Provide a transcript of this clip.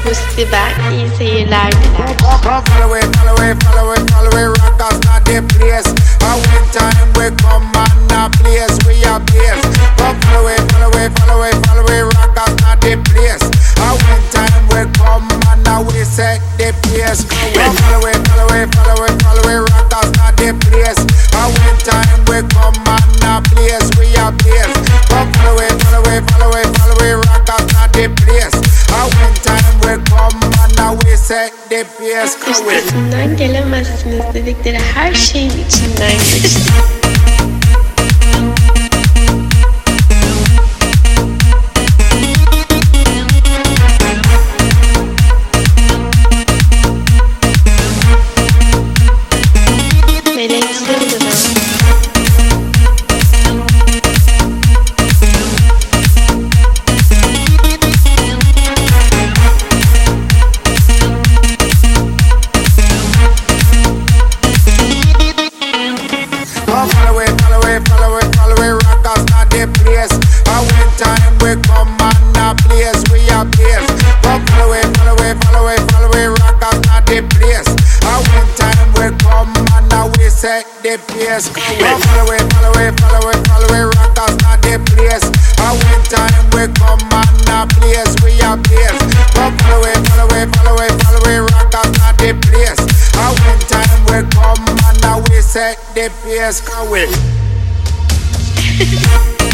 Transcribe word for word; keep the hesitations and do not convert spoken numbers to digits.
Mustiba, iyi seyirler diler. Follow away, follow away, follow away, follow away, rockers not the place. And when time we come and a place, we a place. Follow away, follow away, follow away, follow away, rockers not the place. And when time we come and a we set the place. Follow away, follow away, follow away, follow away, rockers not the place. And when time we come and a place, we a place. Follow away, follow away, follow away, follow away, rockers not the place. And when time we come and a we set the place. Üstesinden gelemezsiniz dedikleri her şeyin içinden geçti. The place. Follow away, follow away, follow away, follow away, rockers not the place. And when time we come and a place, we a place. Follow away, follow away, follow away, follow away, rockers not the place. And when time we come and a we set the place.